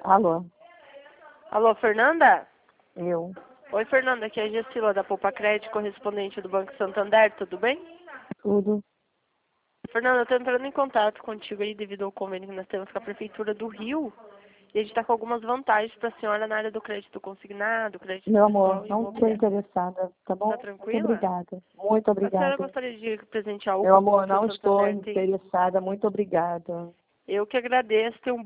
Alô, Alô, Fernanda? eu. Oi, Fernanda, aqui é a Gessila da Poupa Crédito, correspondente do Banco Santander, tudo bem? Tudo. Fernanda, eu estou entrando em contato contigo aí devido ao convênio que nós temos com a Prefeitura do Rio. E a gente está com algumas vantagens para a senhora na área do crédito consignado, crédito Meu pessoal amor, e não estou imobiliário. interessada, tá bom? Tá Muito tranquila? obrigada. Muito A senhora obrigada. gostaria de presentear o Meu amor, que o não estou Santander tem? interessada. Muito obrigada. Eu que agradeço, tenho um